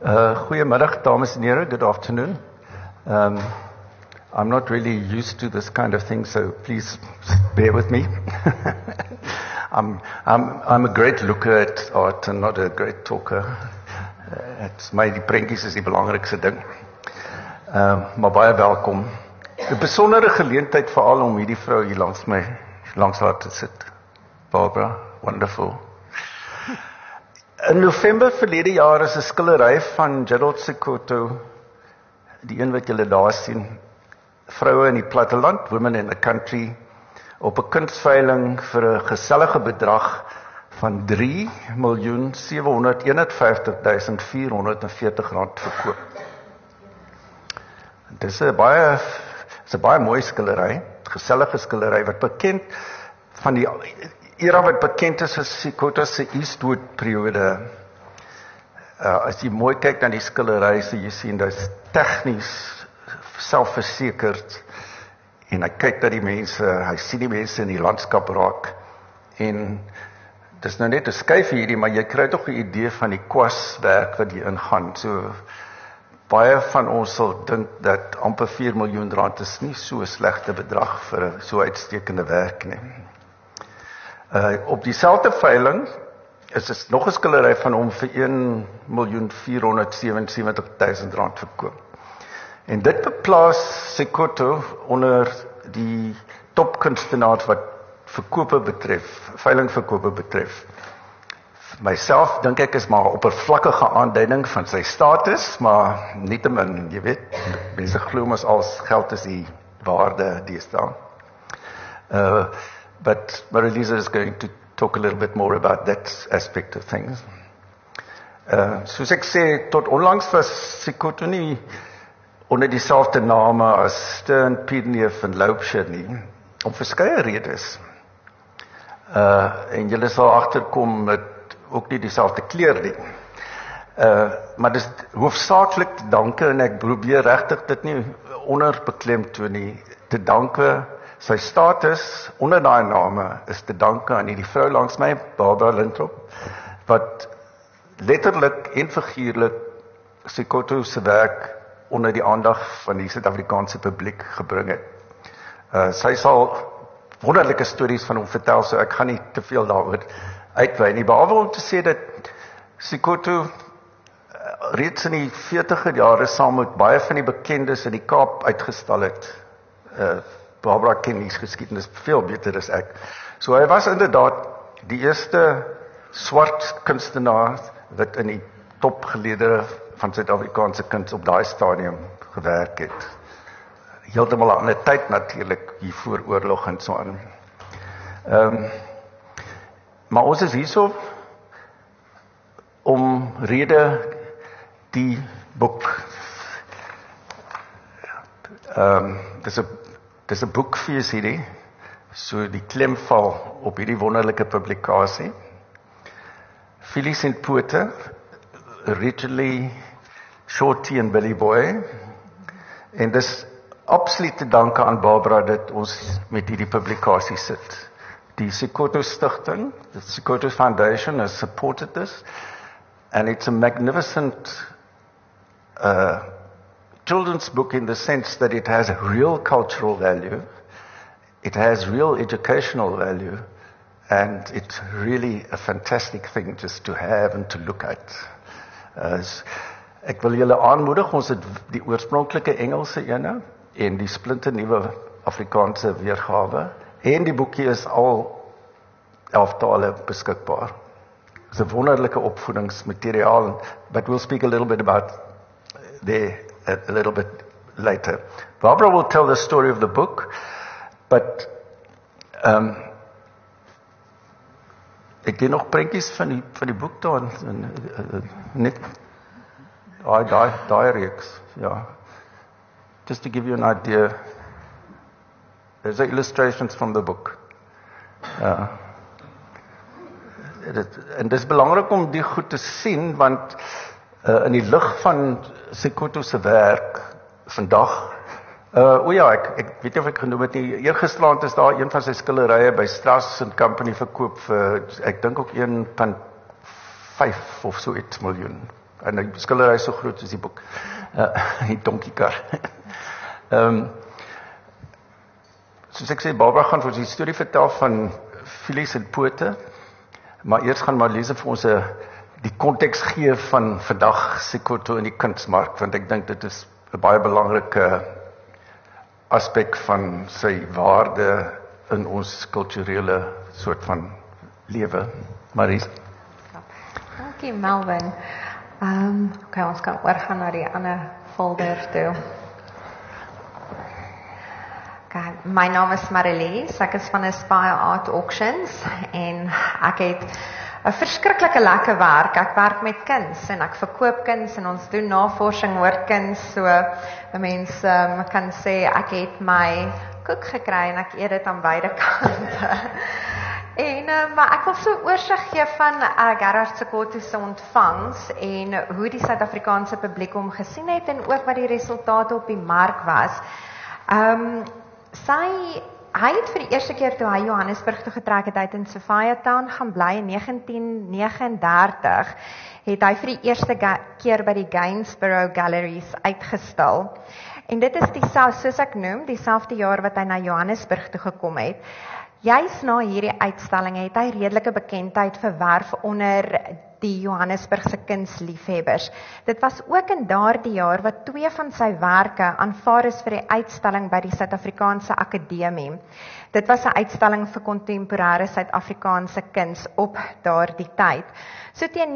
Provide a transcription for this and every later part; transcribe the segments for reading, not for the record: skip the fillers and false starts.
Goeiemiddag, dames en heren. Good afternoon. I'm not really used to this kind of thing, so please bear with me. I'm a great looker at art and not a great talker. Die prentjies is die belangrikste ding. Maar baie welkom. 'n Besondere geleentheid veral om hierdie vrou hier langs haar te sit. Barbara, wonderful. In November verlede jaar is 'n skildery van Gerald Sekoto, die een wat julle daar sien, vroue in die platteland, women in the country, op 'n kunsveiling vir 'n gesellige bedrag van R3.751.440 verkoop. Dis 'n baie mooi skildery, gesellige skildery wat bekend van die era wat bekend is as Sekoto se Eastwood periode. As jy mooi kyk na die skildery, sal jy sien dis tegnies selfversekerd en hy kyk na die mense, hy sien die mense in die landskap raak en dis nou net 'n skuif hierdie, maar jy kry tog 'n idee van die kwaswerk wat hier ingaan. So baie van ons sal dink dat amper R4 miljoen is nie so 'n slegte bedrag vir so uitstekende werk nie. Op dieselfde veiling is dit nog 'n skildery van hom vir R1.477.000 verkoop. En dit beplaas Sekoto onder die topkunstenaars wat veilingverkope betref. Myself dink ek is maar 'n oppervlakkige aanduiding van sy status, maar nietemin, jy weet, mense glo mos als geld is die waarde deesdae. But Marilisa is going to talk a little bit more about that aspect of things. Soos ek sê, tot onlangs was Sekoto nie onder dieselfde name as Stern, Pierneef en Loubser nie, om verskeie redes. En julle sal agterkom met ook nie dieselfde kleur nie. Maar dis hoofsaaklik te danke, en ek probeer regtig dit nie onderbeklemtoon nie, te danke. Sy status onder daai name is te danke aan hierdie vrou langs my, Barbara Lintrop, wat letterlik en figuurlik Sekoto se werk onder die aandag van die Suid-Afrikaanse publiek gebring het. Sy sal wonderlike stories van hom vertel, so ek gaan nie te veel daaroor uitwy nie, behalwe om te sê dat Sekoto reeds in die 40er jare saam met baie van die bekendes in die Kaap uitgestal het. Barbara ken die geskiedenis veel beter as ek. So hy was inderdaad die eerste swart kunstenaar wat in die topgeleedere van Suid-Afrikaanse kuns op daai stadium gewerk het. Heeltemal 'n ander tyd natuurlik, hier voor oorlog en so aan. Maar ons is hierso om rede die boek. Dis 'n boekfees hierdie, so die klem val op hierdie wonderlike publikasie. Phyllis and Pote, originally Shorty and Billy Boy, en dis absoluut te danke aan Barbara dat ons met hierdie publikasie sit. Die Sekoto Stichting, the Sekoto Foundation has supported this, and it's a magnificent children's book in the sense that it has a real cultural value, it has real educational value, and it's really a fantastic thing just to have and to look at. Ek wil julle aanmoedig, ons het die oorspronklike Engelse ene en die splinternuwe Afrikaanse weergawe, en die boekie is al 11 tale beskikbaar. It's 'n wonderlike opvoedingsmateriaal, but we'll speak a little bit about there a little bit later. Barbara will tell the story of the book, but ek het nog prentjies van die boek daar, net daai reeks, ja. Just to give you an idea, there's illustrations from the book. En dis belangrik om die goed te sien, want in die lig van Sekoto se werk vandag, ek weet nie of ek genoem het nie, eergisterand is daar een van sy skilderye by Strass & Company verkoop vir, ek dink ook 1.5 of so iets miljoen. En die skildery is so groot soos die boek. Die donkiekar. Soos ek sê, Barbara gaan vir ons die storie vertel van Filies en Pote, maar eers gaan Marliese vir ons die konteks gee van vandag Sekoto in die kunsmark, want ek dink dit is 'n baie belangrike aspek van sy waarde in ons kulturele soort van lewe. Maries. Dankie Melvin. Okay, ons kan oorgaan na die ander folder toe. Okay, my naam is Marliese, ek is van Aspire Art Auctions en ek het 'n verskriklike lekker werk. Ek werk met kuns en ek verkoop kuns en ons doen navorsing oor kuns. So mense kan sê ek het my koek gekry en ek eet dit aan beide kante. Maar ek wil so oorsig gee van Gerhard Sekoto se ontvangs en hoe die Suid-Afrikaanse publiek hom gesien het en ook wat die resultate op die mark was. Hy het vir die eerste keer toe hy Johannesburg toe getrek het, hy het in Sophiatown gaan bly in 1939, het hy vir die eerste keer by die Gainsborough Galleries uitgestal. En dit is soos ek noem, dieselfde jaar wat hy na Johannesburg toe gekom het. Juis na hierdie uitstalling het hy redelike bekendheid verwerf onder die Johannesburgse kunsliefhebbers. Dit was ook in daardie jaar wat 2 van sy werke aanvaar is vir die uitstalling by die Suid-Afrikaanse Akademie. Dit was 'n uitstalling vir kontemporêre Suid-Afrikaanse kuns op daardie tyd. So teen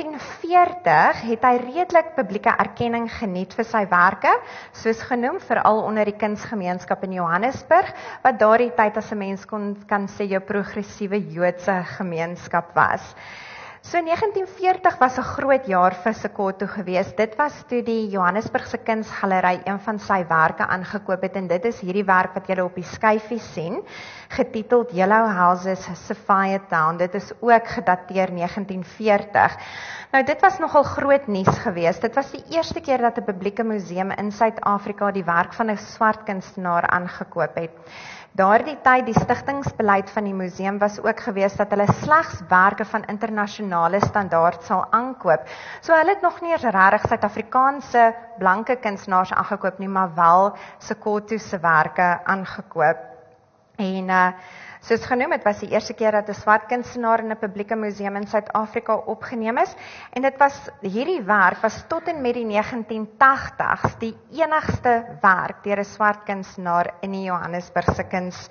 1940 het hy redelik publieke erkenning geniet vir sy werke, soos genoem, veral onder die kunsgemeenskap in Johannesburg, wat daardie tyd as 'n mens kan sê jou progressiewe Joodse gemeenskap was. So 1940 was 'n groot jaar vir Sekoto geweest. Dit was toe die Johannesburgse Kunsgalery een van sy werke aangekoop het en dit is hierdie werk wat julle op die skyfie sien, getiteld Yellow Houses Sophiatown. Dit is ook gedateer 1940. Nou dit was nogal groot nuus geweest. Dit was die eerste keer dat 'n publieke museum in Suid-Afrika die werk van 'n swart kunstenaar aangekoop het. Daardie tyd, die stigtingsbeleid van die museum was ook geweest dat hulle slegs werke van internasionale standaard sal aankoop. So hulle het nog nie eens regtig Suid-Afrikaanse blanke kunstenaars aangekoop nie, maar wel Sekoto se werke aangekoop. En soos genoem, het was die eerste keer dat 'n swart kunstenaar in 'n publieke museum in Suid-Afrika opgeneem is. En hierdie werk was tot en met die 1980s die enigste werk deur 'n swart kunstenaar in die Johannesburgse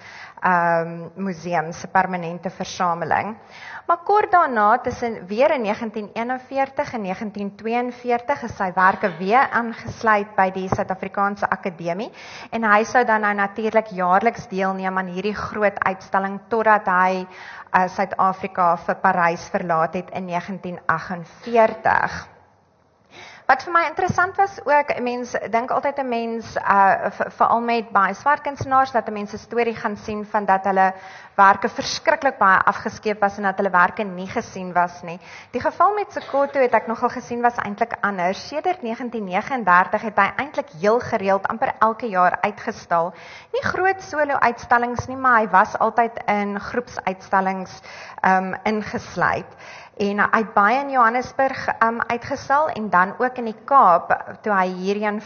Kunsmuseum se permanente versameling. Maar kort daarna, weer in 1941 en 1942, is sy werke weer aangesluit by die Suid-Afrikaanse Akademie. En hy sou dan nou natuurlik jaarliks deelneem aan hierdie groot uitstalling totdat hy Suid-Afrika vir Parys verlaat het in 1948. Wat vir my interessant was ook, 'n mens dink altyd 'n mens, veral met baie swart kunstenaars, dat 'n mens 'n storie gaan sien van dat hulle werke verskriklik baie afgeskeep was en dat hulle werke nie gesien was nie. Die geval met Sekoto het ek nogal gesien was eintlik anders. Sedert 1939 het hy eintlik heel gereeld amper elke jaar uitgestal. Nie groot solo-uitstallings nie, maar hy was altyd in groepsuitstallings ingesluit. En hy het baie in Johannesburg uitgestal en dan ook in die Kaap toe hy hierheen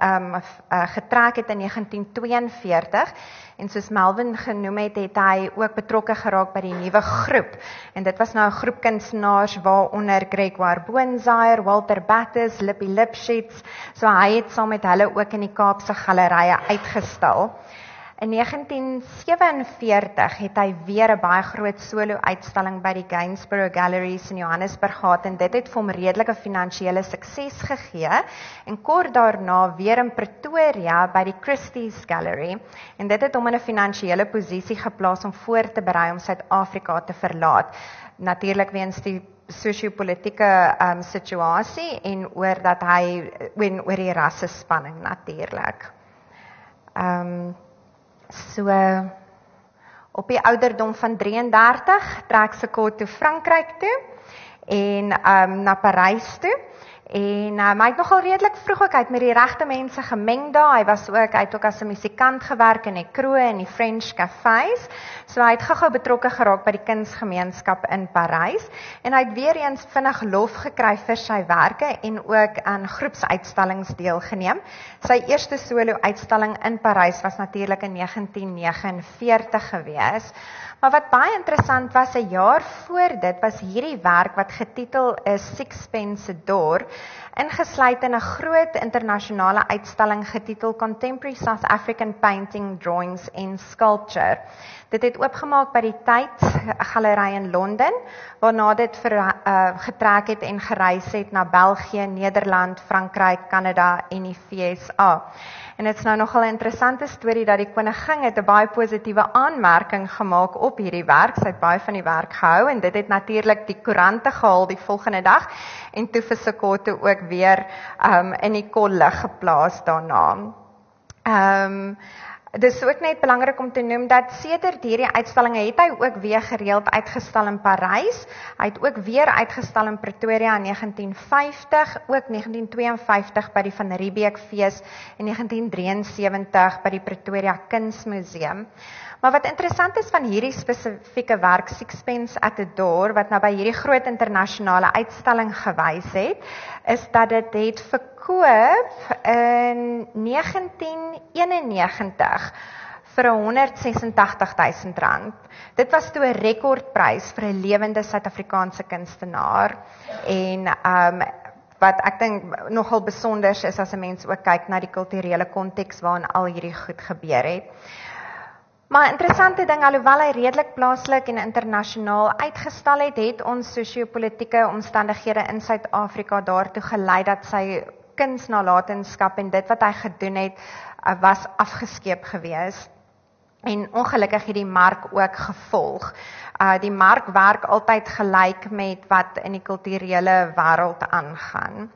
getrek het in 1942. En soos Melvin genoem het, het hy ook betrokke geraak by die nuwe groep. En dit was nou 'n groep kunstenaars waaronder Gregoire Boonzaaier, Walter Battes, Lippie Lipschitz. So hy het saam met hulle ook in die Kaapse gallerye uitgestal. In 1947 het hy weer 'n baie groot solo-uitstalling by die Gainsborough Galleries in Johannesburg gehad en dit het vir hom redelike finansiële sukses gegee. En kort daarna weer in Pretoria by die Christie's Gallery. En dit het hom in 'n finansiële posisie geplaas om voor te berei om Suid-Afrika te verlaat. Natuurlik weens die sosio-politieke situasie en oor die rassespanning natuurlik. So op die ouderdom van 33 trek Sekoto Frankryk toe en na Parys toe. En hy het nogal redelik vroeg ook uit met die regte mense gemeng daar. Hy het ook as 'n musikant gewerk in die kroe en die French cafés. So hy het gou-gou betrokke geraak by die kunsgemeenskap in Parys en hy het weer eens vinnig lof gekry vir sy werke en ook aan groepsuitstallings deelgeneem. Sy eerste solo-uitstalling in Parys was natuurlik in 1949 gewees. Maar wat baie interessant was, 'n jaar voor dit was hierdie werk wat getitel is Sixpence a Door, ingesluit in 'n groot internasionale uitstalling getitel Contemporary South African Painting, Drawings and Sculpture. Dit het oopgemaak by die Tate Galery in Londen, waarna dit getrek het en gereis het na België, Nederland, Frankryk, Kanada en die VSA. En dit is nou nogal 'n interessante storie dat die koningin het 'n baie positiewe aanmerking gemaak op hierdie werk. Sy het baie van die werk gehou en dit het natuurlik die koerante gehaal die volgende dag en toe vir Sekoto ook weer in die kollig geplaas daarna. Dit is ook net belangrik om te noem dat sedert hierdie uitstallinge het hy ook weer gereeld uitgestal in Parys. Hy het ook weer uitgestal in Pretoria in 1950, ook 1952 by die Van Riebeeck fees en 1973 by die Pretoria Kunsmuseum. Maar wat interessant is van hierdie spesifieke werk, Sixpence at a Door, wat nou by hierdie groot internasionale uitstalling gewys het, is dat dit het verkoop in 1991 vir R186.000. Dit was toe 'n rekordprys vir 'n lewende Suid-Afrikaanse kunstenaar. En wat ek dink nogal besonder is as 'n mens ook kyk na die kulturele konteks waarin al hierdie goed gebeur het. Maar interessante ding, alhoewel hy redelik plaaslik en internasionaal uitgestal het ons sosio-politieke omstandighede in Suid-Afrika daartoe gelei dat sy kunsnalatenskap en dit wat hy gedoen het, was afgeskeep gewees. En ongelukkig het die mark ook gevolg. Die mark werk altyd gelyk met wat in die kulturele wêreld aangaan.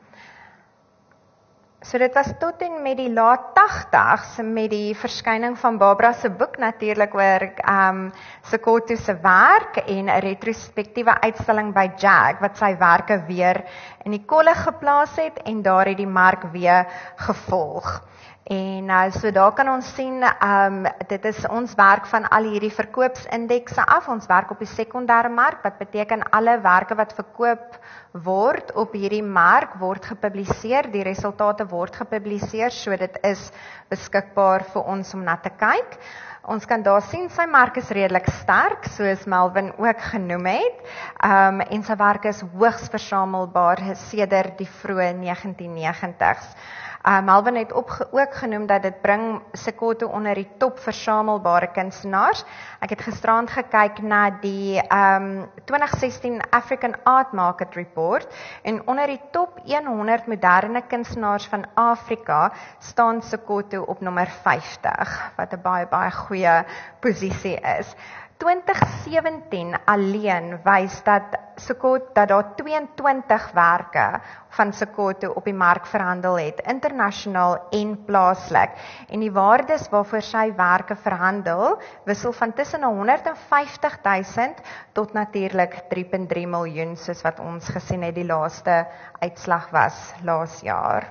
So dit was tot en met die laat 80s met die verskyning van Barbara se boek natuurlik oor Sekoto se werk en 'n retrospektiewe uitstalling by JAG wat sy werke weer in die kolle geplaas het en daar het die mark weer gevolg. En so daar kan ons sien, dit is ons werk van al hierdie verkoopsindekse af, ons werk op die sekondêre mark, wat beteken alle werke wat verkoop word op hierdie mark word gepubliseer, die resultate word gepubliseer, so dit is beskikbaar vir ons om na te kyk. Ons kan daar sien, sy mark is redelik sterk, soos Melvin ook genoem het, en sy werk is hoogs versamelbaar sedert die vroeë 1990s. Melvin het ook genoem dat dit bring Sekoto onder die top versamelbare kunstenaars. Ek het gisterand gekyk na die 2016 African Art Market Report en onder die top 100 moderne kunstenaars van Afrika staan Sekoto op nommer 50, wat 'n baie goeie posisie is. 2017 alleen wys dat daar 22 werke van Sekoto op die mark verhandel het, internasionaal en plaaslik. En die waardes waarvoor sy werke verhandel, wissel van tussen 150.000 tot natuurlik 3.3 miljoen, soos wat ons gesien het die laaste uitslag was laas jaar.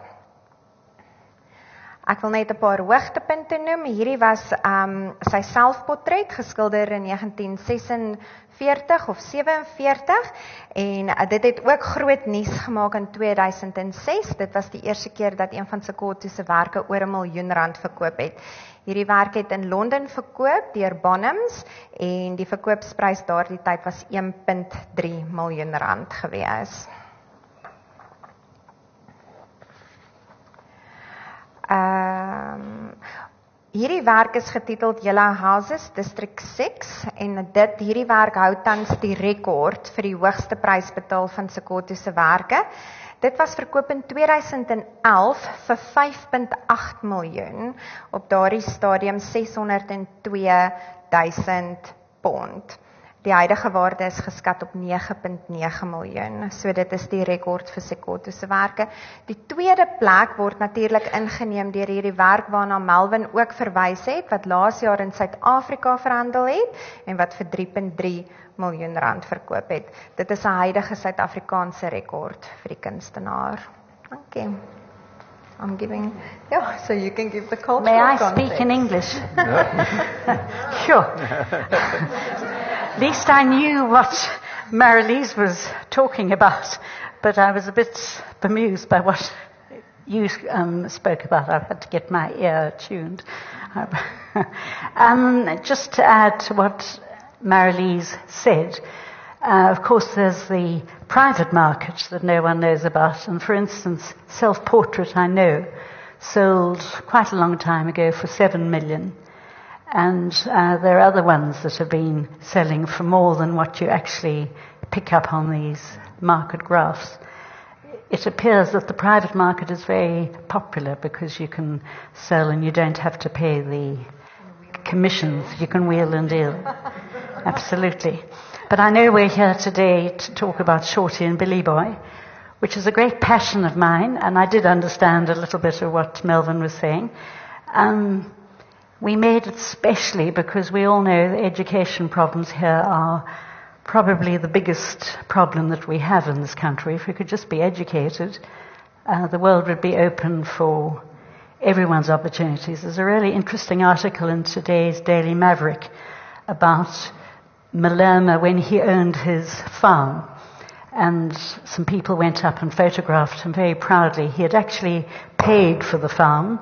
Ek wil net 'n paar hoogtepunte noem. Hierdie was sy selfportret, geskilder in 1946 of 47 en dit het ook groot nuus gemaak in 2006. Dit was die eerste keer dat een van Sekoto se werke oor R1 miljoen verkoop het. Hierdie werk het in Londen verkoop deur Bonhams en die verkoopsprys daardie tyd was R1.3 miljoen gewees. Hierdie werk is getiteld Yellow Houses District 6 en hierdie werk hou tans die rekord vir die hoogste prys betaal van Sekoto se werke. Dit was verkoop in 2011 vir 5.8 miljoen, op daardie stadium 602.000 pond. Die huidige waarde is geskat op 9.9 miljoen, so dit is die rekord vir Sekoto se werke. Die tweede plek word natuurlik ingeneem deur hierdie werk waarna Melvin ook verwys het, wat laas jaar in Suid-Afrika verhandel het en wat vir R3.3 miljoen verkoop het. Dit is 'n huidige Suid-Afrikaanse rekord vir die kunstenaar. Okay. I'm giving, so you can give the cultural May I context. speak in English? Sure. At least I knew what Marilise was talking about, but I was a bit bemused by what you spoke about. I've had to get my ear tuned. Just to add to what Marilise said, of course there's the private market that no one knows about, and for instance, Self-Portrait I know sold quite a long time ago for 7 million, and there are other ones that have been selling for more than what you actually pick up on these market graphs. It appears that the private market is very popular because you can sell and you don't have to pay the commissions. You can wheel and deal. Absolutely. But I know we're here today to talk about Shorty and Billy Boy, which is a great passion of mine, and I did understand a little bit of what Melvin was saying. We made it specially because we all know the education problems here are probably the biggest problem that we have in this country. If we could just be educated, the world would be open for everyone's opportunities. There's a really interesting article in today's Daily Maverick about Malema when he owned his farm, and some people went up and photographed him very proudly. He had actually paid for the farm.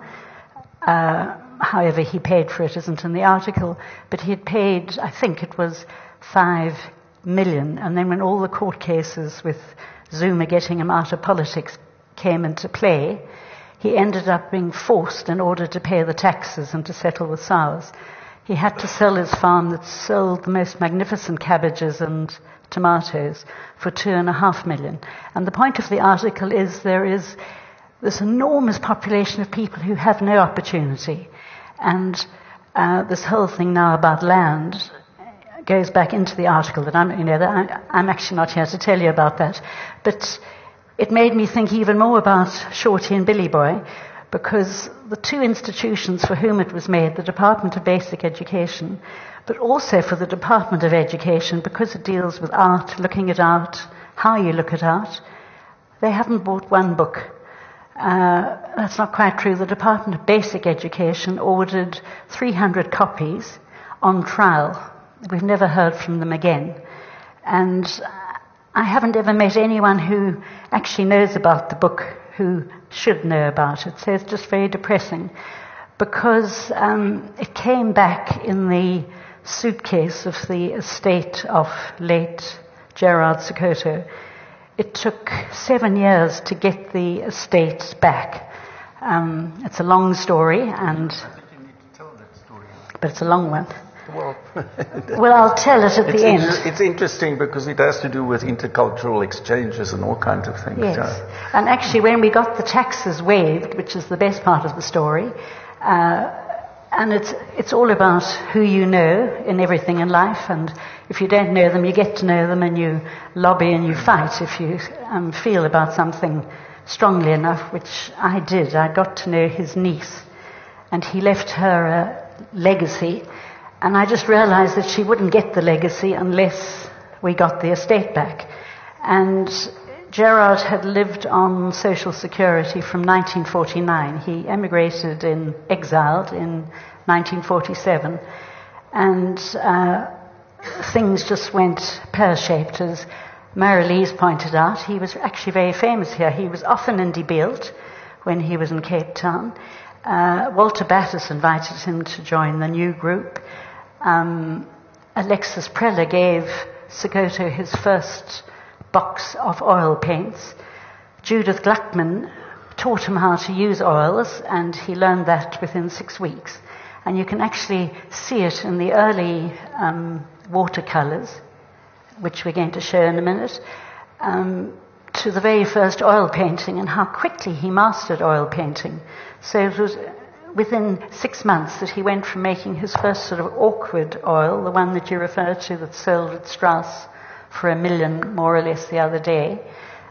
However he paid for it isn't in the article, but he had paid, I think it was 5 million, and then when all the court cases with Zuma getting him out of politics came into play, he ended up being forced, in order to pay the taxes and to settle with SARS, he had to sell his farm that sold the most magnificent cabbages and tomatoes for 2.5 million. And the point of the article is there is this enormous population of people who have no opportunity. And this whole thing now about land goes back into the article that I'm actually not here to tell you about that. But it made me think even more about Shorty and Billy Boy, because the two institutions for whom it was made, the Department of Basic Education, but also for the Department of Education, because it deals with art, looking at art, how you look at art, they haven't bought one book. That's not quite true. The Department of Basic Education ordered 300 copies on trial. We've never heard from them again. And I haven't ever met anyone who actually knows about the book who should know about it. So it's just very depressing, because it came back in the suitcase of the estate of late Gerard Sokoto. It took 7 years to get the estate back. It's a long story, but it's a long one. Well, I'll tell it at the end. It's interesting because it has to do with intercultural exchanges and all kinds of things. Yes. Yeah. And actually, when we got the taxes waived, which is the best part of the story, and it's all about who you know in everything in life, and if you don't know them, you get to know them, and you lobby and you fight if you feel about something strongly enough, which I did. I got to know his niece, and he left her a legacy. And I just realized that she wouldn't get the legacy unless we got the estate back. And Gerard had lived on Social Security from 1949. He emigrated exiled in 1947. And things just went pear-shaped, as Marilise pointed out. He was actually very famous here. He was often in De Beeld when he was in Cape Town. Walter Battis invited him to join the new group. Alexis Preller gave Sokoto his first box of oil paints. Judith Gluckman taught him how to use oils, and he learned that within 6 weeks. And you can actually see it in the early watercolors, which we're going to show in a minute, to the very first oil painting, and how quickly he mastered oil painting. So it was within 6 months that he went from making his first sort of awkward oil, the one that you referred to that sold at Strauss for 1 million more or less the other day,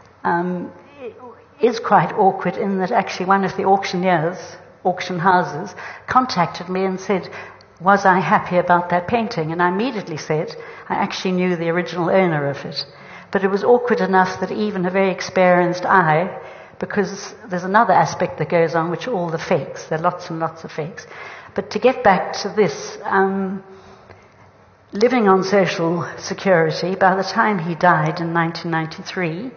is quite awkward in that actually one of the auction houses, contacted me and said, was I happy about that painting? And I immediately said, I actually knew the original owner of it. But it was awkward enough that even a very experienced eye because there's another aspect that goes on, which are all the fakes. There are lots and lots of fakes. But to get back to this, living on social security, by the time he died in 1993,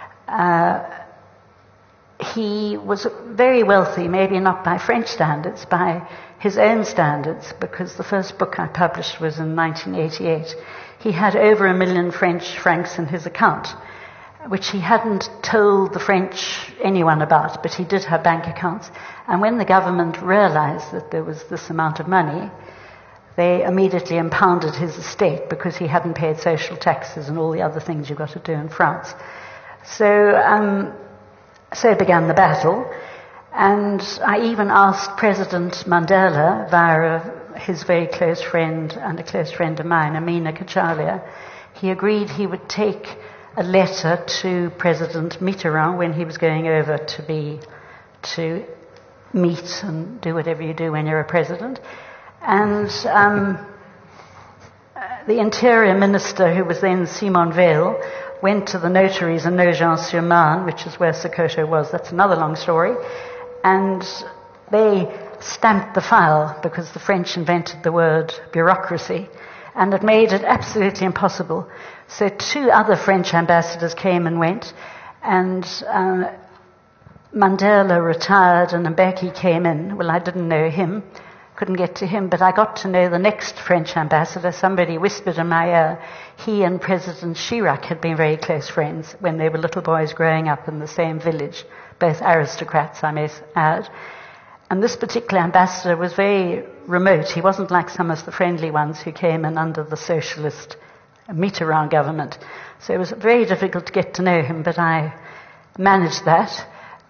he was very wealthy, maybe not by French standards, by his own standards, because the first book I published was in 1988. He had over 1 million French francs in his account, which he hadn't told the French anyone about, but he did have bank accounts. And when the government realized that there was this amount of money, they immediately impounded his estate because he hadn't paid social taxes and all the other things you've got to do in France. So began the battle. And I even asked President Mandela, via his very close friend and a close friend of mine, Amina Kachalia, he agreed he would take a letter to President Mitterrand when he was going over to meet and do whatever you do when you're a president. And the Interior Minister, who was then Simon Veil, went to the notaries in Nogent-sur-Marne, which is where Sokoto was. That's another long story. And they stamped the file because the French invented the word bureaucracy, and it made it absolutely impossible. So 2 other French ambassadors came and went, and Mandela retired and Mbeki came in. Well, I didn't know him, couldn't get to him, but I got to know the next French ambassador. Somebody whispered in my ear, he and President Chirac had been very close friends when they were little boys growing up in the same village, both aristocrats, I may add. And this particular ambassador was very remote. He wasn't like some of the friendly ones who came in under the socialist Mitterrand government. So it was very difficult to get to know him, but I managed that.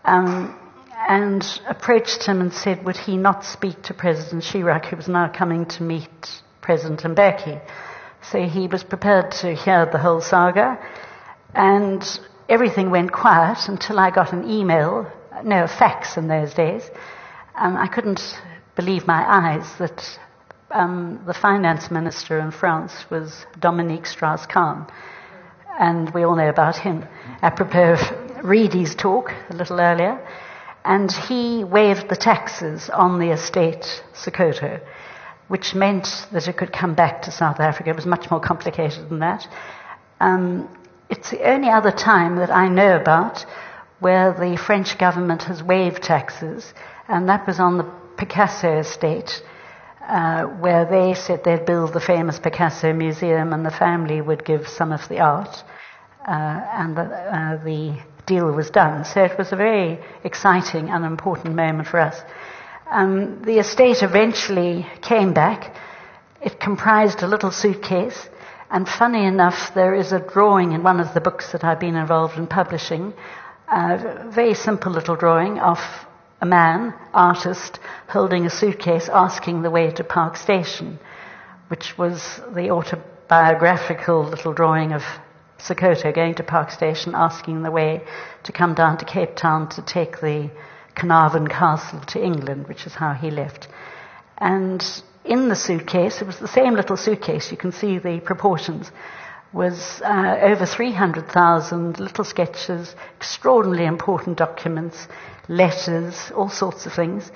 And approached him and said, would he not speak to President Chirac, who was now coming to meet President Mbeki. So he was prepared to hear the whole saga, and everything went quiet until I got an email, no, a fax in those days. I couldn't believe my eyes that the finance minister in France was Dominique Strauss-Kahn, and we all know about him, apropos of Reedy's talk a little earlier. And he waived the taxes on the estate Sokoto, which meant that it could come back to South Africa. It was much more complicated than that. It's the only other time that I know about where the French government has waived taxes, and that was on the Picasso estate, where they said they'd build the famous Picasso Museum and the family would give some of the art, and the deal was done. So it was a very exciting and important moment for us. The estate eventually came back. It comprised a little suitcase, and funny enough, there is a drawing in one of the books that I've been involved in publishing, a very simple little drawing of a man, artist, holding a suitcase asking the way to Park Station, which was the autobiographical little drawing of Sokoto going to Park Station, asking the way to come down to Cape Town to take the Carnarvon Castle to England, which is how he left. And in the suitcase, it was the same little suitcase, you can see the proportions, was over 300,000 little sketches, extraordinarily important documents, letters, all sorts of things.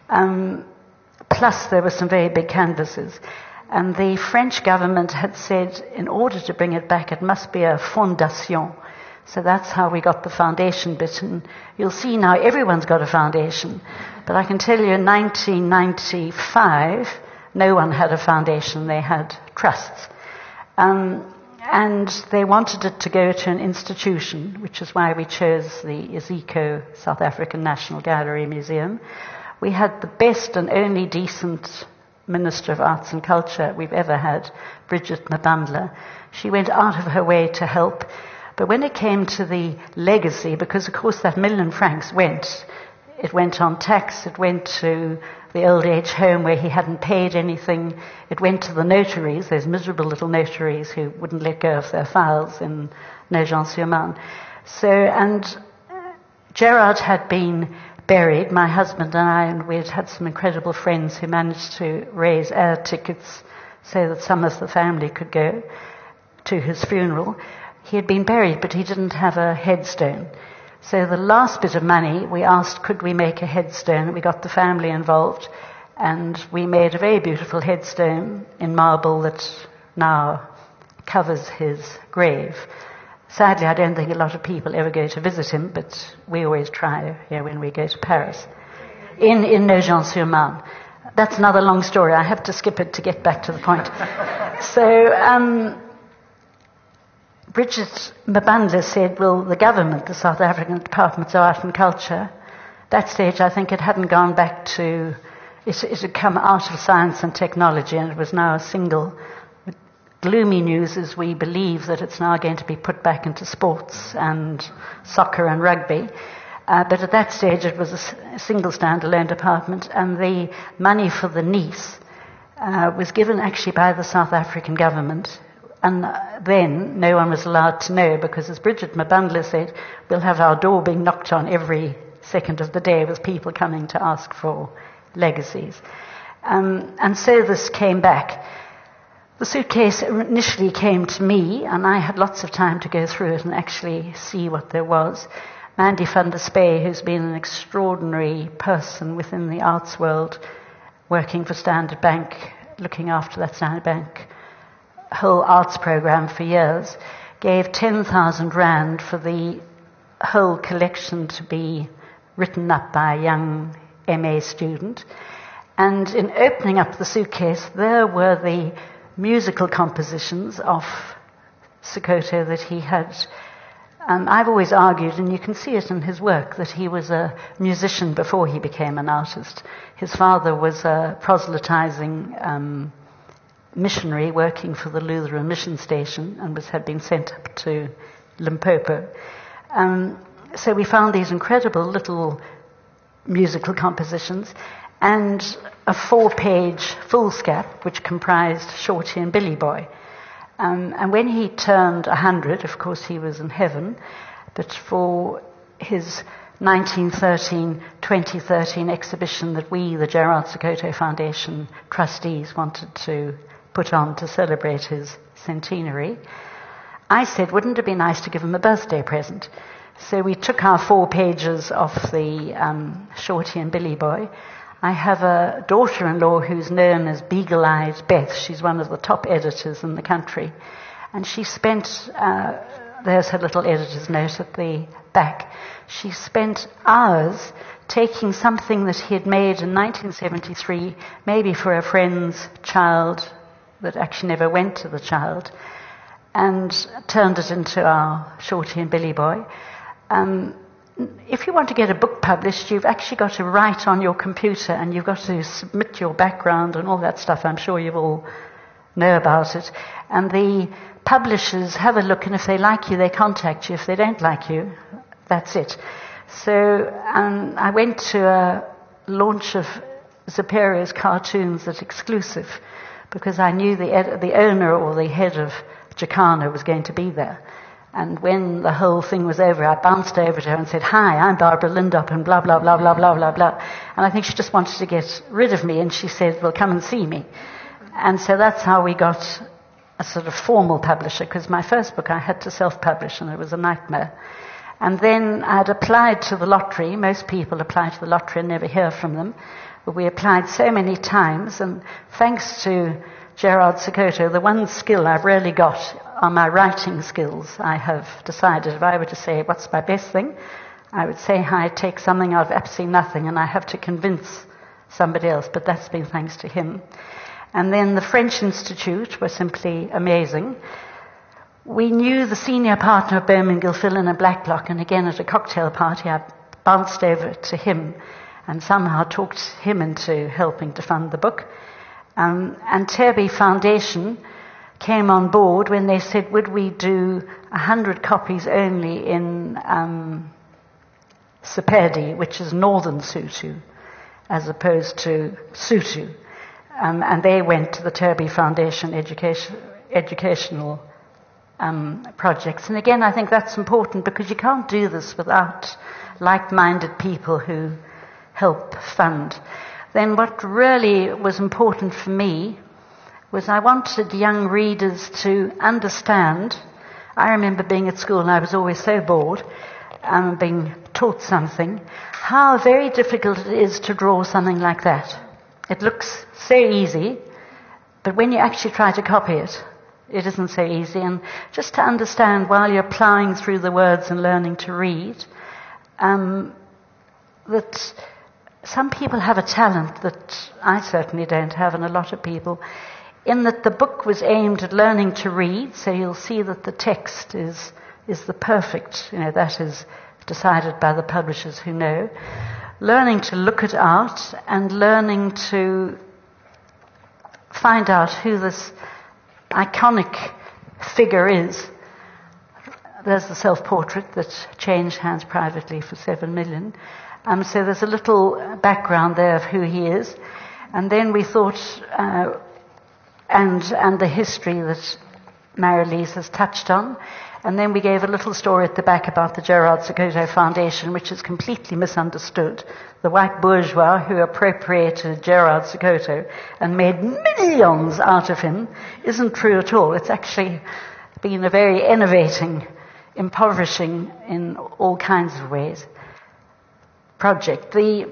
Plus there were some very big canvases. And the French government had said, in order to bring it back, it must be a fondation. So that's how we got the foundation bit. And you'll see now everyone's got a foundation. But I can tell you in 1995, no one had a foundation. They had trusts. And they wanted it to go to an institution, which is why we chose the Iziko South African National Gallery Museum. We had the best and only decent Minister of Arts and Culture we've ever had, Bridget Mabandla. She went out of her way to help. But when it came to the legacy, because of course that 1 million francs it went on tax, it went to the old age home where he hadn't paid anything, it went to the notaries, those miserable little notaries who wouldn't let go of their files in Nogent-sur-Marne. So, and Gerard had been buried, my husband and I, and we had had some incredible friends who managed to raise air tickets so that some of the family could go to his funeral. He had been buried, but he didn't have a headstone. So the last bit of money, we asked, could we make a headstone? We got the family involved, and we made a very beautiful headstone in marble that now covers his grave. Sadly, I don't think a lot of people ever go to visit him, but we always try here when we go to Paris. In Nogent-sur-Marne. That's another long story. I have to skip it to get back to the point. So, Bridget Mabandla said, well, the government, the South African Department of Art and Culture, that stage I think it hadn't gone back to, it had come out of science and technology, and it was now a single. Gloomy news is we believe that it's now going to be put back into sports and soccer and rugby. But at that stage it was a single standalone department, and the money for the Nice was given actually by the South African government. And then no one was allowed to know, because as Bridget Mabandla said, we'll have our door being knocked on every second of the day with people coming to ask for legacies. And so this came back. The suitcase initially came to me, and I had lots of time to go through it and actually see what there was. Mandy van der Spey, who's been an extraordinary person within the arts world, working for Standard Bank, looking after that Standard Bank whole arts program for years, gave 10,000 rand for the whole collection to be written up by a young MA student. And in opening up the suitcase, there were the musical compositions of Sekoto that he had. I've always argued, and you can see it in his work, that he was a musician before he became an artist. His father was a proselytizing missionary working for the Lutheran mission station and had been sent up to Limpopo. So we found these incredible little musical compositions and a 4-page foolscap which comprised Shorty and Billy Boy. And when he turned 100, of course he was in heaven, but for his 2013 exhibition that we, the Gerard Sekoto Foundation trustees, wanted to put on to celebrate his centenary, I said, wouldn't it be nice to give him a birthday present? So we took our 4 pages of the Shorty and Billy Boy. I have a daughter-in-law who's known as Beagle-Eyed Beth. She's one of the top editors in the country. And she spent, there's her little editor's note at the back, she spent hours taking something that he had made in 1973, maybe for a friend's child that actually never went to the child, and turned it into our Shorty and Billy Boy. If you want to get a book published, you've actually got to write on your computer, and you've got to submit your background and all that stuff. I'm sure you all know about it. And the publishers have a look, and if they like you, they contact you. If they don't like you, that's it. So I went to a launch of Zapierio's cartoons at Exclusive, because I knew the owner or the head of Jacana was going to be there. And when the whole thing was over, I bounced over to her and said, "Hi, I'm Barbara Lindop," and blah, blah, blah, blah, blah, blah, blah. And I think she just wanted to get rid of me, and she said, "Well, come and see me." And so that's how we got a sort of formal publisher, because my first book I had to self-publish, and it was a nightmare. And then I'd applied to the lottery. Most people apply to the lottery and never hear from them. But we applied so many times, and thanks to Gerard Sekoto, the one skill I've really got are my writing skills. I have decided if I were to say what's my best thing, I would say I take something out of absolutely nothing and I have to convince somebody else, but that's been thanks to him. And then the French Institute were simply amazing. We knew the senior partner of Bowman Gilfillan and Blacklock, and again at a cocktail party I bounced over to him and somehow talked him into helping to fund the book. And Terby Foundation came on board when they said, would we do 100 copies only in Sepedi, which is northern Sotho, as opposed to Sotho. And they went to the Terby Foundation educational projects. And again, I think that's important, because you can't do this without like-minded people who help fund. Then what really was important for me was I wanted young readers to understand. I remember being at school and I was always so bored being taught something, how very difficult it is to draw something like that. It looks so easy, but when you actually try to copy it, it isn't so easy. And just to understand while you're plowing through the words and learning to read, that some people have a talent that I certainly don't have, and a lot of people, in that the book was aimed at learning to read, so you'll see that the text is the perfect, that is decided by the publishers who know. Learning to look at art and learning to find out who this iconic figure is. There's the self-portrait that changed hands privately for 7 million. So there's a little background there of who he is. And then we thought, and the history that Mary-Lise has touched on. And then we gave a little story at the back about the Gerard Sokoto Foundation, which is completely misunderstood. The white bourgeois who appropriated Gerard Sokoto and made millions out of him isn't true at all. It's actually been a very enervating, impoverishing in all kinds of ways project. The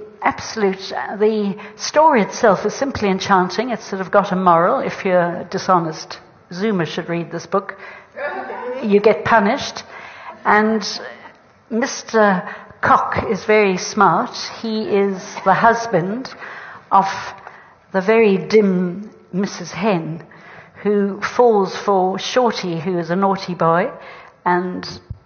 story itself is simply enchanting. It's sort of got a moral. If you're dishonest, Zuma should read this book. You get punished. And Mr. Koch is very smart. He is the husband of the very dim Mrs. Hen, who falls for Shorty, who is a naughty boy, and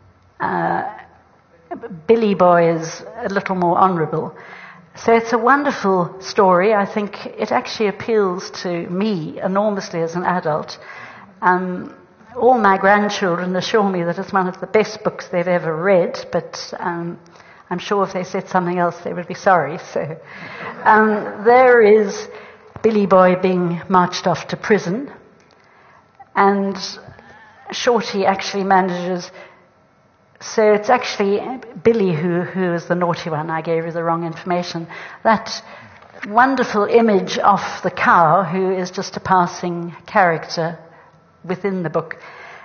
Billy Boy is a little more honourable. So it's a wonderful story. I think it actually appeals to me enormously as an adult. All my grandchildren assure me that it's one of the best books they've ever read, but I'm sure if they said something else they would be sorry. So there is Billy Boy being marched off to prison, and Shorty actually manages. So it's actually Billy who is the naughty one. I gave you the wrong information. That wonderful image of the cow, who is just a passing character within the book.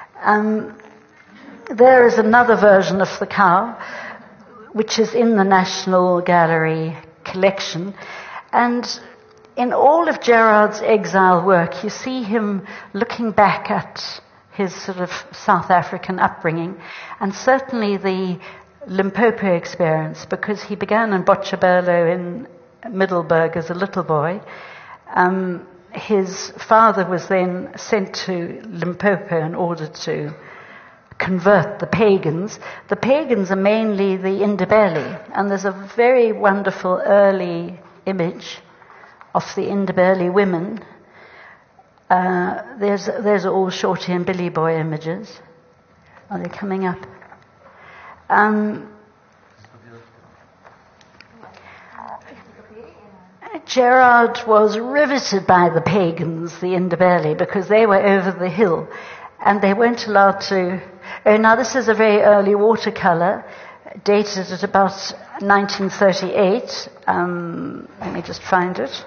There is another version of the cow, which is in the National Gallery collection. And in all of Gerard's exile work, you see him looking back at his sort of South African upbringing, and certainly the Limpopo experience, because he began in Botshabelo in Middelburg as a little boy. His father was then sent to Limpopo in order to convert the pagans. The pagans are mainly the Ndebele, and there's a very wonderful early image of the Ndebele women. There's all Shorty and Billy Boy images. Are they coming up? Gerard was riveted by the pagans, the Ndebele, because they were over the hill and they weren't allowed to. Oh, now this is a very early watercolor, dated at about 1938. Let me just find it.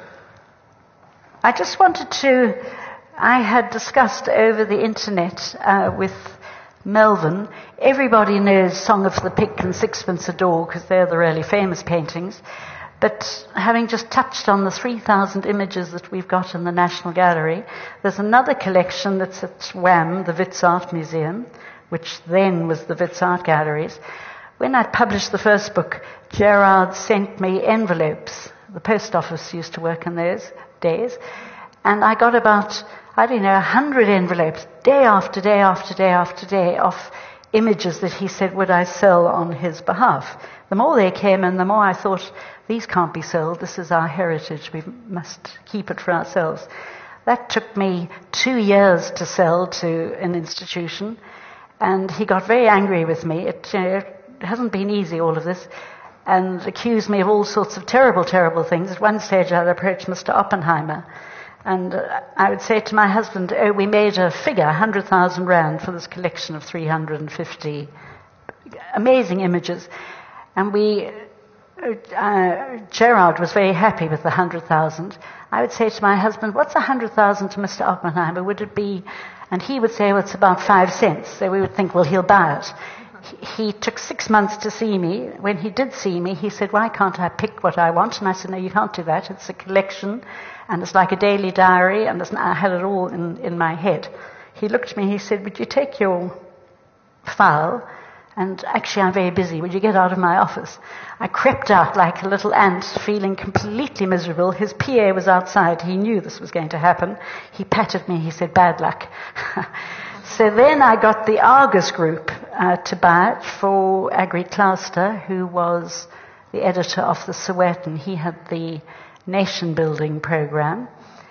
I had discussed over the internet with Melvin. Everybody knows Song of the Pick and Sixpence a Door because they're the really famous paintings. But having just touched on the 3,000 images that we've got in the National Gallery, there's another collection that's at WAM, the Wits Art Museum, which then was the Wits Art Galleries. When I published the first book, Gerard sent me envelopes. The post office used to work in those days. And I got about 100 envelopes, day after day after day after day, of images that he said would I sell on his behalf. The more they came in, the more I thought, these can't be sold. This is our heritage. We must keep it for ourselves. That took me 2 years to sell to an institution, and he got very angry with me. It hasn't been easy, all of this, and accused me of all sorts of terrible, terrible things. At one stage, I'd approached Mr. Oppenheimer, and I would say to my husband, we made a figure, 100,000 rand, for this collection of 350 amazing images. And Gerard was very happy with the 100,000. I would say to my husband, what's 100,000 to Mr. Oppenheimer? Would it be? And he would say, well, it's about 5 cents. So we would think, well, he'll buy it. He took 6 months to see me. When he did see me, he said, "Why can't I pick what I want?" And I said, "No, you can't do that. It's a collection, and it's like a daily diary, and I had it all in my head." He looked at me, he said, "Would you take your file? And actually, I'm very busy. Would you get out of my office?" I crept out like a little ant, feeling completely miserable. His PA was outside. He knew this was going to happen. He patted me. He said, "Bad luck." So then I got the Argus Group to buy it for Agri Klauster, who was the editor of the Sowetan. He had the nation-building program.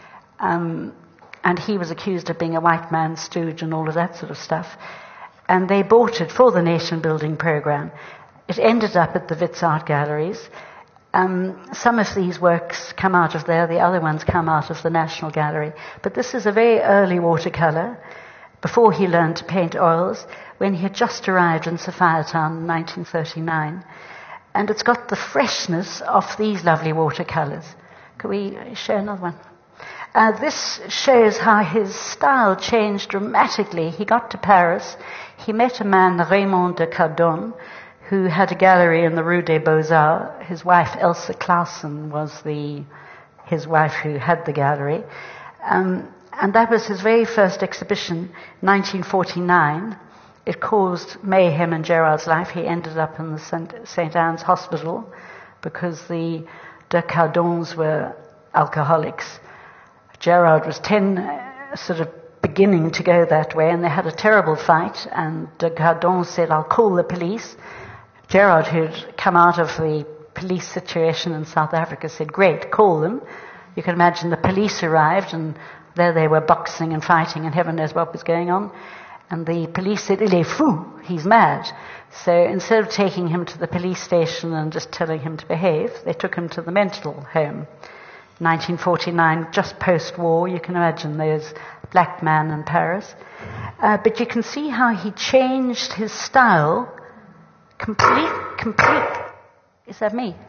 And he was accused of being a white man's stooge and all of that sort of stuff. And they bought it for the nation-building program. It ended up at the Wits Art Galleries. Some of these works come out of there, the other ones come out of the National Gallery. But this is a very early watercolour, before he learned to paint oils, when he had just arrived in Sophiatown in 1939. And it's got the freshness of these lovely watercolours. Can we show another one? This shows how his style changed dramatically. He got to Paris. He met a man, Raymond de Cardon, who had a gallery in the Rue des Beaux-Arts. His wife, Elsa Clausen, was his wife who had the gallery. And that was his very first exhibition, 1949. It caused mayhem in Gerard's life. He ended up in the St. Anne's Hospital because the de Cardons were alcoholics. Gerard was sort of beginning to go that way, and they had a terrible fight, and de Cardon said, "I'll call the police." Gerard, who'd come out of the police situation in South Africa, said, "Great, call them." You can imagine the police arrived, and there they were boxing and fighting, and heaven knows what was going on. And the police said, "Il est fou, he's mad." So instead of taking him to the police station and just telling him to behave, they took him to the mental home. 1949, just post-war, you can imagine there's a black man in Paris. But you can see how he changed his style complete. Is that me?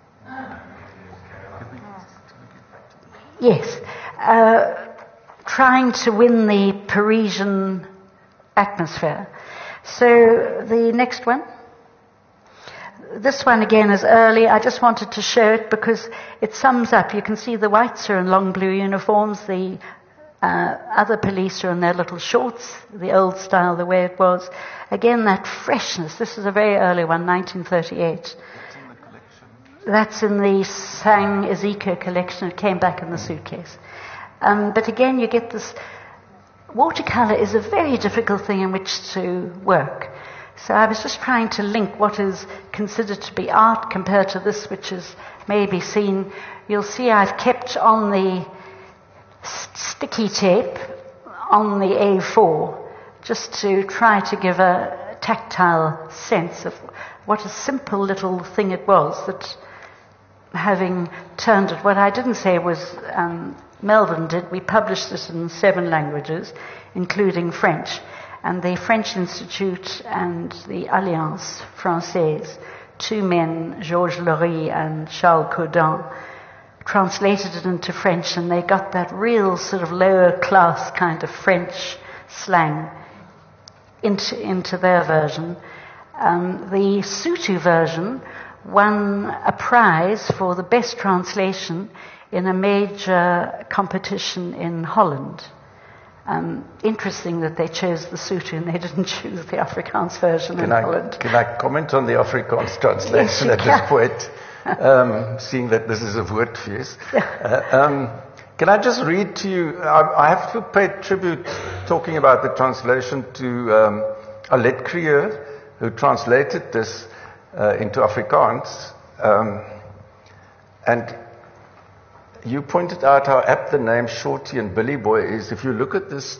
Yes. Trying to win the Parisian atmosphere. So the next one. This one again is early. I just wanted to show it because it sums up. You can see the whites are in long blue uniforms. The other police are in their little shorts, the old style, the way it was. Again, that freshness. This is a very early one, 1938. That's in the Sang Ezekiel collection. It came back in the suitcase. But again, you get this. Watercolour is a very difficult thing in which to work. So I was just trying to link what is considered to be art compared to this, which is maybe seen. You'll see I've kept on the sticky tape on the A4 just to try to give a tactile sense of what a simple little thing it was, that having turned it, what I didn't say was Melbourne did. We published it in 7 languages, including French. And the French Institute and the Alliance Française, 2 men, Georges Laurie and Charles Caudin, translated it into French, and they got that real sort of lower class kind of French slang into their version. The Sotho version won a prize for the best translation in a major competition in Holland. Interesting that they chose the Sotho and they didn't choose the Afrikaans version in Holland. Can I comment on the Afrikaans translation at this point? Seeing that this is a woordfeest. Can I just read to you, I have to pay tribute, talking about the translation, to Alet Krieur, who translated this into Afrikaans. And you pointed out how apt the name Shorty and Billy Boy is. If you look at this,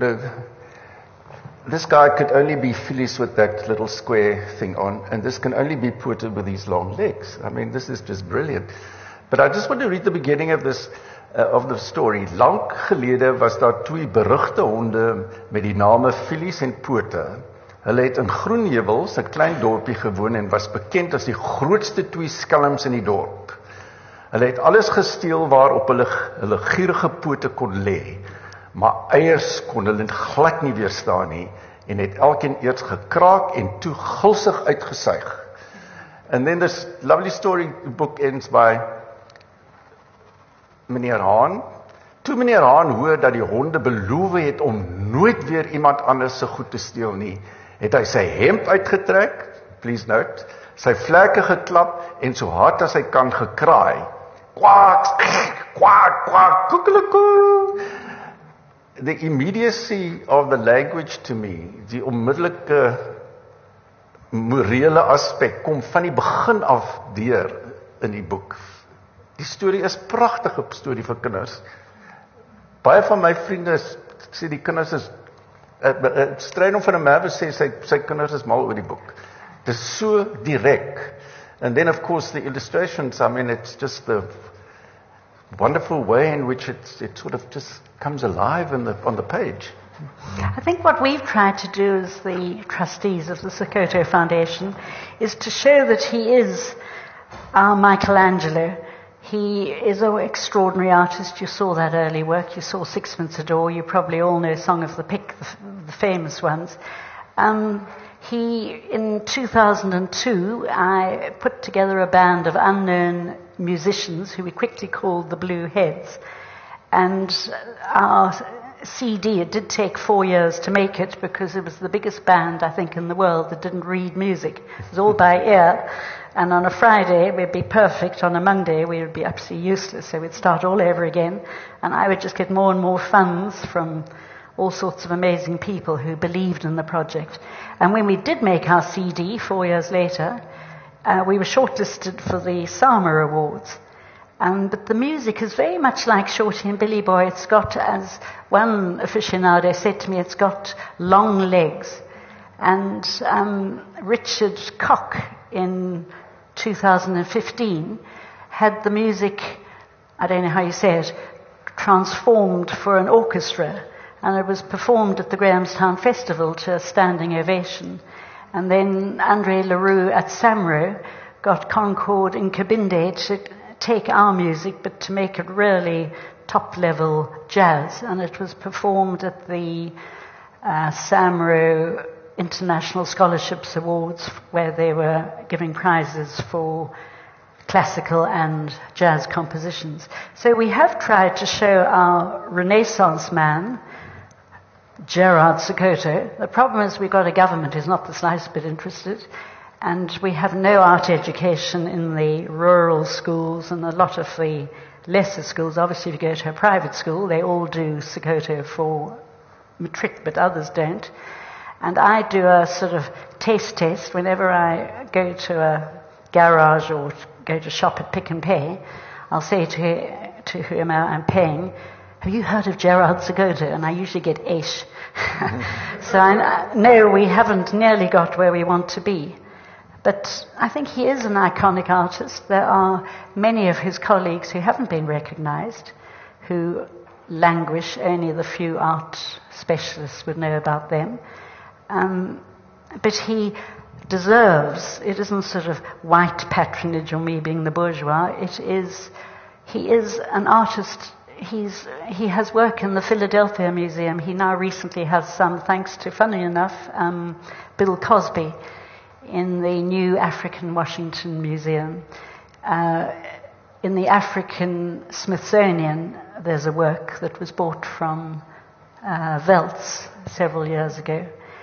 this guy could only be Phyllis with that little square thing on, and this can only be Puerto with these long legs. I mean, this is just brilliant. But I just want to read the beginning of this, of the story. Lank gelede was daar 2 berugte honde met die name Phyllis en Puerto. Hulle het in Groenheuwels, 'n klein dorpie gewoon, en was bekend as die grootste 2 skelms in die dorp. Hulle het alles gesteel waarop hulle gierige pote kon lê, maar eiers kon hulle glad nie weerstaan nie, en het elkeen eers gekraak en toe gulsig uitgesuig. And then this lovely story book ends by meneer Haan. Toe meneer Haan hoor dat die honde beloof het om nooit weer iemand anders se goed te steel nie, het hy sy hemp uitgetrek, please note, sy vlekke geklap en so hard as hy kan gekraai. Kwak, kwak, kwak, kukelekoo. The immediacy of the language to me, die onmiddellike morele aspek kom van die begin af deur in die boek. Die storie is pragtige storie vir kinders. Baie van my vriende sê die kinders is Strydom van der Merwe sê sy kinders is mal oor die boek. Dit is so direk. And then of course the illustrations, I mean it's just the wonderful way in which it sort of just comes alive on the page. I think what we've tried to do as the trustees of the Sokoto Foundation is to show that he is our Michelangelo. He is an extraordinary artist. You saw that early work. You saw Sixpence a Door. You probably all know Song of the Pick, the famous ones. In 2002, I put together a band of unknown musicians who we quickly called the Blue Heads. And our CD, it did take 4 years to make it because it was the biggest band, I think, in the world that didn't read music. It was all by ear. And on a Friday, we'd be perfect. On a Monday, we would be absolutely useless. So we'd start all over again. And I would just get more and more funds from all sorts of amazing people who believed in the project. And when we did make our CD 4 years later, we were shortlisted for the Sama Awards. But the music is very much like Shorty and Billy Boy. It's got, as one aficionado said to me, it's got long legs. And Richard Koch in 2015 had the music, I don't know how you say it, transformed for an orchestra. And it was performed at the Grahamstown Festival to a standing ovation. And then Andre Leroux at Samro got Concord in Kabinde to take our music, but to make it really top-level jazz. And it was performed at the Samro International Scholarships Awards, where they were giving prizes for classical and jazz compositions. So we have tried to show our Renaissance man, Gerard Sokoto. The problem is we've got a government who's not the slightest bit interested, and we have no art education in the rural schools and a lot of the lesser schools. Obviously, if you go to a private school, they all do Sokoto for matric, but others don't. And I do a sort of taste test whenever I go to a garage or go to shop at Pick and Pay. I'll say to whoever I'm paying, "Have you heard of Gerard Sokoto?" And I usually get 8. So I know we haven't nearly got where we want to be. But I think he is an iconic artist. There are many of his colleagues who haven't been recognized, who languish. Only the few art specialists would know about them. But he deserves, it isn't sort of white patronage or me being the bourgeois. He is an artist. He has work in the Philadelphia Museum. He now recently has some, thanks to, funny enough, Bill Cosby in the new African Washington Museum. In the African Smithsonian, there's a work that was bought from Veltz several years ago.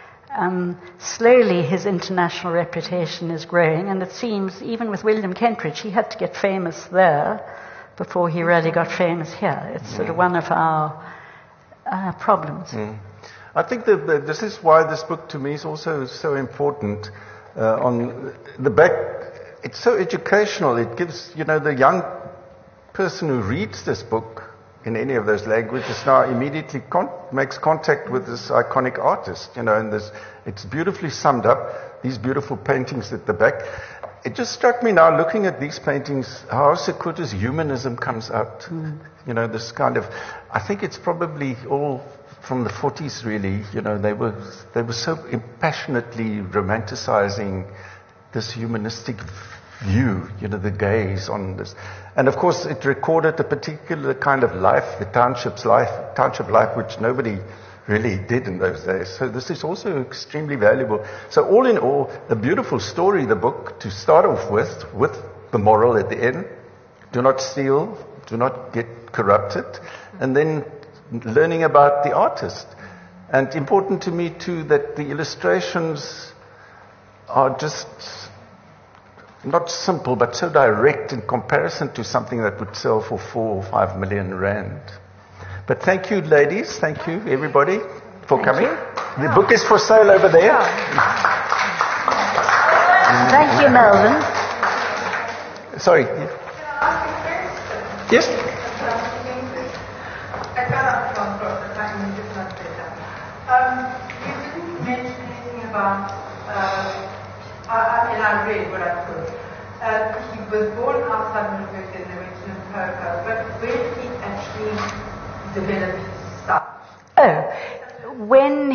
Slowly his international reputation is growing, and it seems even with William Kentridge, he had to get famous there before he really got famous here. It's sort of one of our problems. I think that this is why this book to me is also so important. On the back, it's so educational. It gives, the young person who reads this book in any of those languages now immediately makes contact with this iconic artist, and it's beautifully summed up, these beautiful paintings at the back. It just struck me now, looking at these paintings, how Sokoto's humanism comes out. This kind of, I think it's probably all from the 40s really, they were so passionately romanticizing this humanistic view, the gaze on this. And of course it recorded a particular kind of life, the township life, which nobody really did in those days. So this is also extremely valuable. So all in all, a beautiful story, the book, to start off with the moral at the end. Do not steal, do not get corrupted, and then learning about the artist. And important to me too that the illustrations are just not simple, but so direct in comparison to something that would sell for 4 or 5 million rand. But thank you, ladies. Thank you, everybody, for coming. The book is for sale over there. Thank you, Melvin. Sorry. Yes? You didn't mention anything about, I read what I could. He was born outside Limpopo and they went to Limpopo, but where did he actually develop his stuff? Oh, when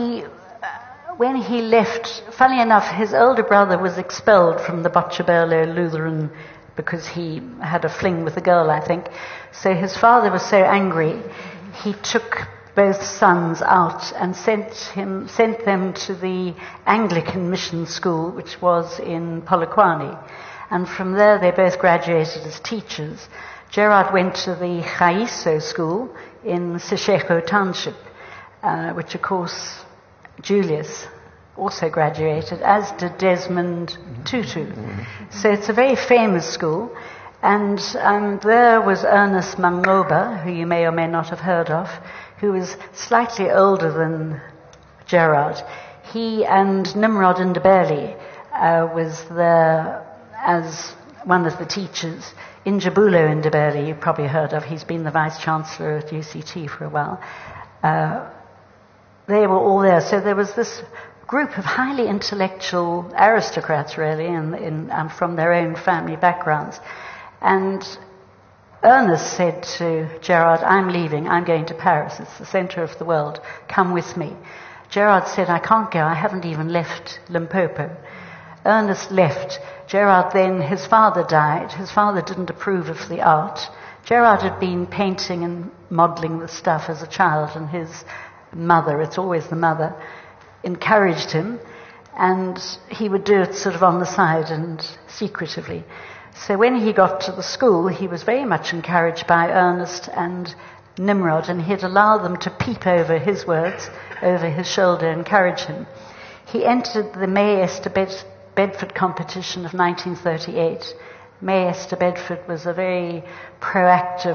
he left, funny enough, his older brother was expelled from the Botshabelo Lutheran because he had a fling with a girl, I think. So his father was so angry, he took both sons out and sent them to the Anglican mission school, which was in Polokwane. And from there they both graduated as teachers. Gerard went to the Khaiso school in Seshego Township, which of course Julius also graduated, as did Desmond Tutu. So it's a very famous school. And there was Ernest Mangoba, who you may or may not have heard of, who was slightly older than Gerard. He and Nimrod Ndebele was there as one of the teachers. Injabulo Ndebele, you've probably heard of. He's been the Vice-Chancellor at UCT for a while. They were all there. So there was this group of highly intellectual aristocrats, really, and from their own family backgrounds. And Ernest said to Gerard, I'm leaving, I'm going to Paris, it's the center of the world, come with me. Gerard said, I can't go, I haven't even left Limpopo. Ernest left. Gerard then, his father died. His father didn't approve of the art. Gerard had been painting and modeling the stuff as a child, and his mother, it's always the mother, encouraged him, and he would do it sort of on the side and secretively. So when he got to the school, he was very much encouraged by Ernest and Nimrod, and he'd allow them to peep over his words, over his shoulder, encourage him. He entered the May Esther Bedford competition of 1938. May Esther Bedford was a very proactive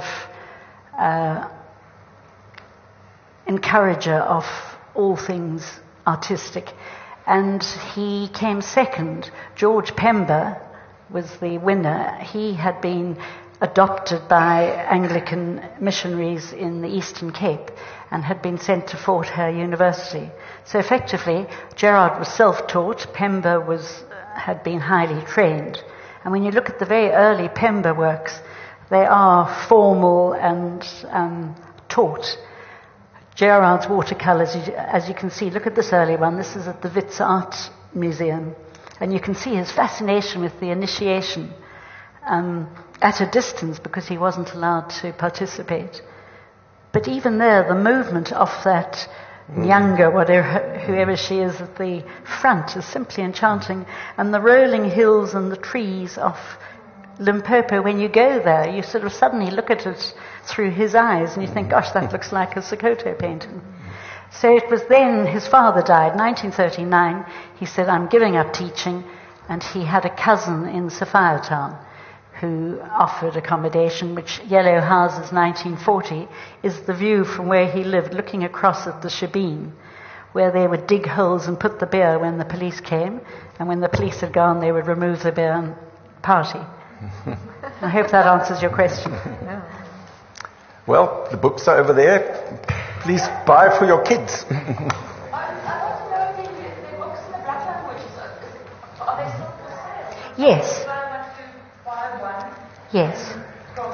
encourager of all things artistic, and he came second. George Pember was the winner. He had been adopted by Anglican missionaries in the Eastern Cape and had been sent to Fort Hare University. So effectively, Gerard was self-taught, Pember had been highly trained. And when you look at the very early Pember works, they are formal and taught. Gerard's watercolours, as you can see, look at this early one. This is at the Wits Art Museum. And you can see his fascination with the initiation at a distance because he wasn't allowed to participate. But even there, the movement of that Nyanga, whoever she is at the front, is simply enchanting. And the rolling hills and the trees of Limpopo, when you go there, you sort of suddenly look at it through his eyes and you think, gosh, that looks like a Sokoto painting. So it was then his father died, 1939. He said, I'm giving up teaching. And he had a cousin in Sophiatown who offered accommodation, which Yellow Houses 1940 is the view from where he lived, looking across at the Shebeen, where they would dig holes and put the beer when the police came. And when the police had gone, they would remove the beer and party. I hope that answers your question. Well, the books are over there. Please buy for your kids. Yes. Yes.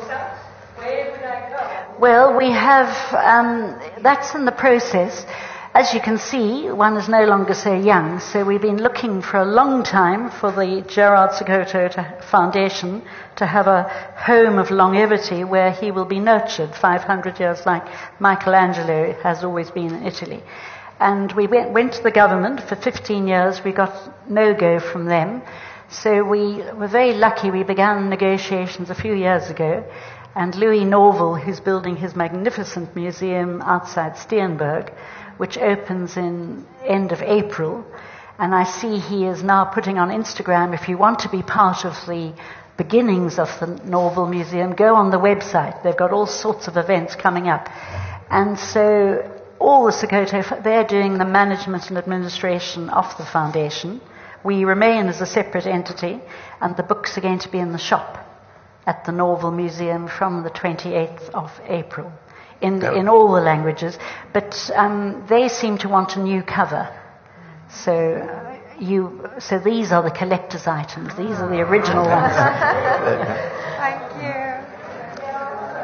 Well, we have, that's in the process. As you can see, one is no longer so young, so we've been looking for a long time for the Gerard Sekoto Foundation to have a home of longevity where he will be nurtured 500 years like Michelangelo has always been in Italy. And we went to the government for 15 years. We got no go from them. So we were very lucky. We began negotiations a few years ago. And Louis Norval, who's building his magnificent museum outside Steenberg, which opens in end of April. And I see he is now putting on Instagram, if you want to be part of the beginnings of the Norval Museum, go on the website. They've got all sorts of events coming up. And so all the Sekoto, they're doing the management and administration of the foundation. We remain as a separate entity, and the books are going to be in the shop at the Norval Museum from the 28th of April. In all the languages, but they seem to want a new cover. So these are the collector's items. These are the original ones. Thank you.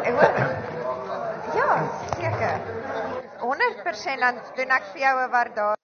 Ja, seker. 100% dan doen ek vir jou 'n waardeer.